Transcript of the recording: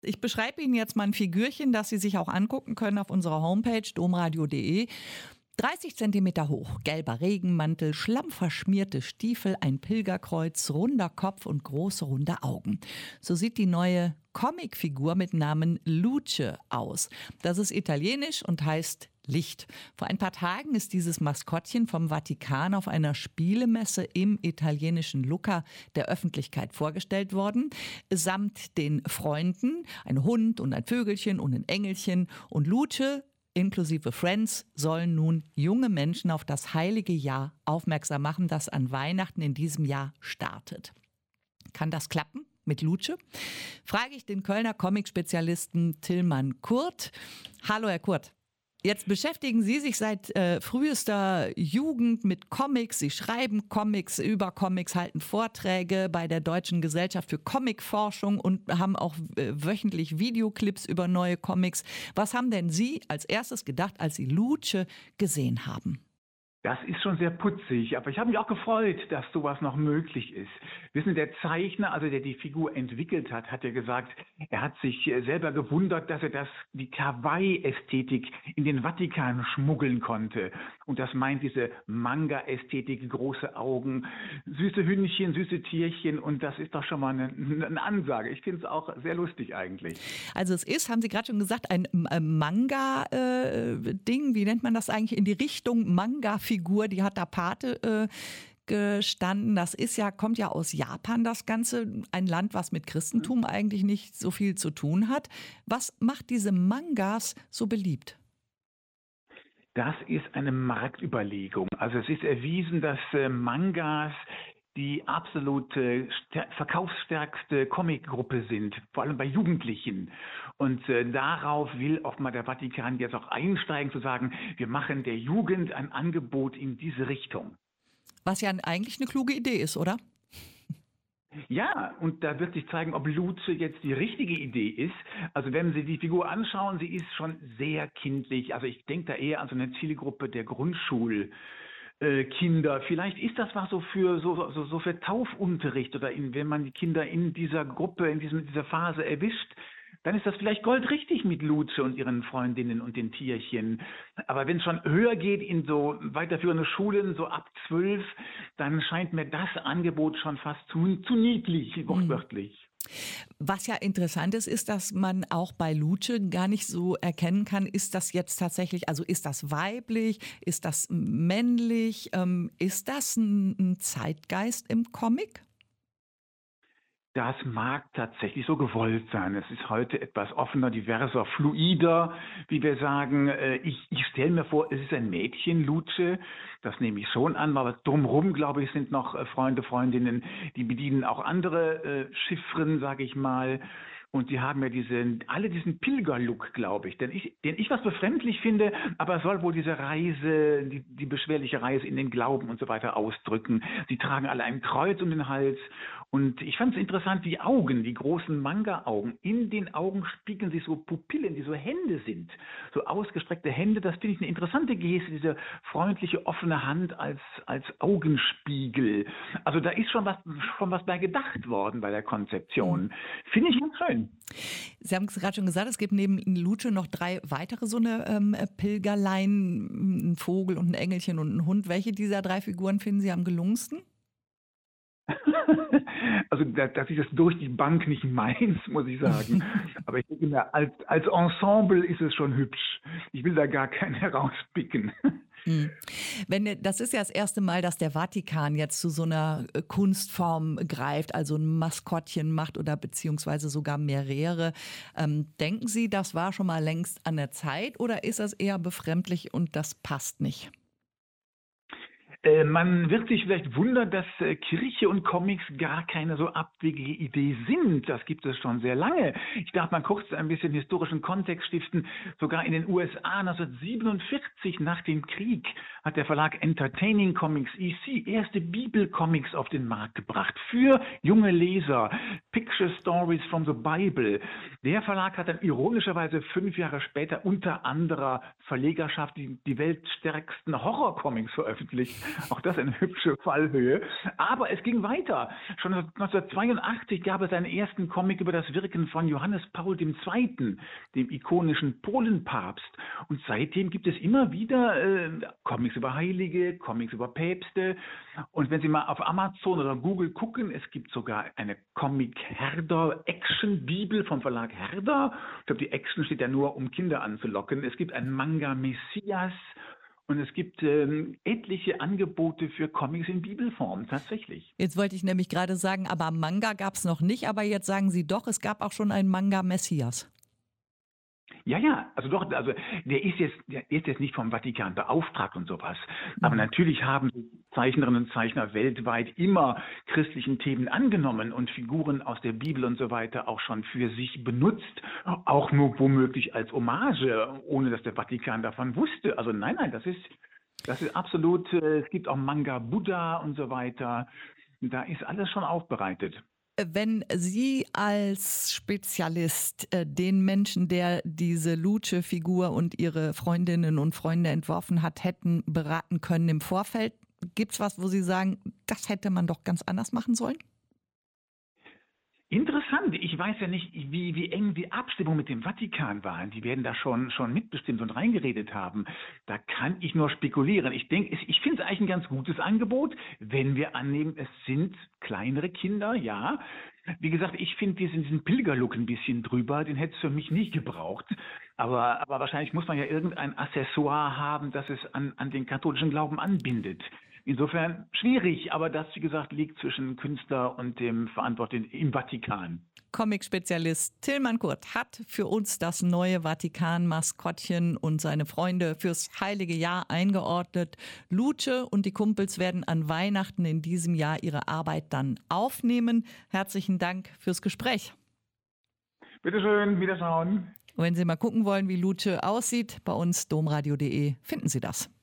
Ich beschreibe Ihnen jetzt mal ein Figürchen, das Sie sich auch angucken können auf unserer Homepage domradio.de. 30 Zentimeter hoch, gelber Regenmantel, schlammverschmierte Stiefel, ein Pilgerkreuz, runder Kopf und große runde Augen. So sieht die neue Comicfigur mit Namen Luce aus. Das ist italienisch und heißt Licht. Vor ein paar Tagen ist dieses Maskottchen vom Vatikan auf einer Spielemesse im italienischen Lucca der Öffentlichkeit vorgestellt worden, samt den Freunden, ein Hund und ein Vögelchen und ein Engelchen. Und Luce inklusive Friends sollen nun junge Menschen auf das heilige Jahr aufmerksam machen, das an Weihnachten in diesem Jahr startet. Kann das klappen mit Luce? Frage ich den Kölner Comic-Spezialisten Tillmann Kurt. Hallo, Herr Kurt. Jetzt beschäftigen Sie sich seit frühester Jugend mit Comics. Sie schreiben Comics über Comics, halten Vorträge bei der Deutschen Gesellschaft für Comicforschung und haben auch wöchentlich Videoclips über neue Comics. Was haben denn Sie als erstes gedacht, als Sie Luce gesehen haben? Das ist schon sehr putzig, aber ich habe mich auch gefreut, dass sowas noch möglich ist. Wissen Sie, der Zeichner, also der die Figur entwickelt hat, hat ja gesagt, er hat sich selber gewundert, dass er die Kawaii-Ästhetik in den Vatikan schmuggeln konnte. Und das meint diese Manga-Ästhetik, große Augen, süße Hündchen, süße Tierchen, und das ist doch schon mal eine Ansage. Ich finde es auch sehr lustig eigentlich. Also es ist, haben Sie gerade schon gesagt, ein Manga-Ding. Wie nennt man das eigentlich? In die Richtung Manga-Figur, die hat da Pate gestanden. Das ist ja, kommt ja aus Japan, das Ganze. Ein Land, was mit Christentum eigentlich nicht so viel zu tun hat. Was macht diese Mangas so beliebt? Das ist eine Marktüberlegung. Also es ist erwiesen, dass Mangas die absolute verkaufsstärkste Comicgruppe sind, vor allem bei Jugendlichen. Und darauf will auch mal der Vatikan jetzt auch einsteigen, zu sagen, wir machen der Jugend ein Angebot in diese Richtung. Was ja eigentlich eine kluge Idee ist, oder? Ja, und da wird sich zeigen, ob Luce jetzt die richtige Idee ist. Also wenn Sie die Figur anschauen, sie ist schon sehr kindlich. Also ich denke da eher an so eine Zielgruppe der Grundschulkinder. Vielleicht ist das was so für Taufunterricht oder wenn man die Kinder in dieser Gruppe, in dieser Phase erwischt, dann ist das vielleicht goldrichtig mit Luce und ihren Freundinnen und den Tierchen. Aber wenn es schon höher geht in so weiterführende Schulen, so ab 12, dann scheint mir das Angebot schon fast zu niedlich, wortwörtlich. Was ja interessant ist, ist, dass man auch bei Luce gar nicht so erkennen kann, ist das jetzt tatsächlich, also ist das weiblich, ist das männlich, ist das ein Zeitgeist im Comic? Das mag tatsächlich so gewollt sein. Es ist heute etwas offener, diverser, fluider, wie wir sagen. Ich stelle mir vor, es ist ein Mädchen, Luce. Das nehme ich schon an, aber drumherum, glaube ich, sind noch Freunde, Freundinnen, die bedienen auch andere Chiffren, sage ich mal. Und die haben ja alle diesen Pilgerlook, glaube ich, den ich was befremdlich finde, aber es soll wohl diese Reise, die beschwerliche Reise in den Glauben und so weiter ausdrücken. Sie tragen alle ein Kreuz um den Hals. Und ich fand es interessant, die Augen, die großen Manga-Augen. In den Augen spiegeln sich so Pupillen, die so Hände sind. So ausgestreckte Hände, das finde ich eine interessante Geste, diese freundliche, offene Hand als Augenspiegel. Also da ist schon was bei gedacht worden bei der Konzeption. Finde ich ganz schön. Sie haben es gerade schon gesagt, es gibt neben Luce noch 3 weitere so eine Pilgerlein, ein Vogel und ein Engelchen und ein Hund. Welche dieser 3 Figuren finden Sie am gelungensten? Also das ist jetzt durch die Bank nicht meins, muss ich sagen. Aber ich denke mir, als Ensemble ist es schon hübsch. Ich will da gar keinen herauspicken. Das ist ja das erste Mal, dass der Vatikan jetzt zu so einer Kunstform greift, also ein Maskottchen macht oder beziehungsweise sogar mehrere. Denken Sie, das war schon mal längst an der Zeit oder ist das eher befremdlich und das passt nicht? Man wird sich vielleicht wundern, dass Kirche und Comics gar keine so abwegige Idee sind. Das gibt es schon sehr lange. Ich darf mal kurz ein bisschen historischen Kontext stiften. Sogar in den USA 1947 nach dem Krieg hat der Verlag Entertaining Comics EC erste Bibelcomics auf den Markt gebracht für junge Leser. Picture Stories from the Bible. Der Verlag hat dann ironischerweise 5 Jahre später unter anderer Verlegerschaft die weltstärksten Horrorcomics veröffentlicht. Auch das eine hübsche Fallhöhe. Aber es ging weiter. Schon 1982 gab es einen ersten Comic über das Wirken von Johannes Paul II., dem ikonischen Polenpapst. Und seitdem gibt es immer wieder Comics über Heilige, Comics über Päpste. Und wenn Sie mal auf Amazon oder Google gucken, es gibt sogar eine Comic-Herder-Action-Bibel vom Verlag Herder. Ich glaube, die Action steht ja nur, um Kinder anzulocken. Es gibt einen Manga Messias und es gibt etliche Angebote für Comics in Bibelform, tatsächlich. Jetzt wollte ich nämlich gerade sagen, aber Manga gab es noch nicht, aber jetzt sagen Sie doch, es gab auch schon einen Manga Messias. Ja, also doch, also der ist jetzt nicht vom Vatikan beauftragt und sowas. Aber natürlich haben Zeichnerinnen und Zeichner weltweit immer christlichen Themen angenommen und Figuren aus der Bibel und so weiter auch schon für sich benutzt, auch nur womöglich als Hommage, ohne dass der Vatikan davon wusste. Also nein, das ist absolut, es gibt auch Manga Buddha und so weiter. Da ist alles schon aufbereitet. Wenn Sie als Spezialist den Menschen, der diese Luce-Figur und ihre Freundinnen und Freunde entworfen hat, hätten beraten können im Vorfeld, gibt es was, wo Sie sagen, das hätte man doch ganz anders machen sollen? Interessant. Ich weiß ja nicht, wie eng die Abstimmung mit dem Vatikan war. Die werden da schon mitbestimmt und reingeredet haben. Da kann ich nur spekulieren. Ich denke, ich finde es eigentlich ein ganz gutes Angebot, wenn wir annehmen, es sind kleinere Kinder, ja. Wie gesagt, ich finde diesen Pilgerlook ein bisschen drüber. Den hätte es für mich nicht gebraucht. Aber wahrscheinlich muss man ja irgendein Accessoire haben, das es an den katholischen Glauben anbindet. Insofern schwierig, aber das, wie gesagt, liegt zwischen Künstler und dem Verantwortlichen im Vatikan. Comic-Spezialist Tillmann Kurt hat für uns das neue Vatikan-Maskottchen und seine Freunde fürs Heilige Jahr eingeordnet. Luce und die Kumpels werden an Weihnachten in diesem Jahr ihre Arbeit dann aufnehmen. Herzlichen Dank fürs Gespräch. Bitteschön, wiederschauen. Wenn Sie mal gucken wollen, wie Luce aussieht, bei uns domradio.de finden Sie das.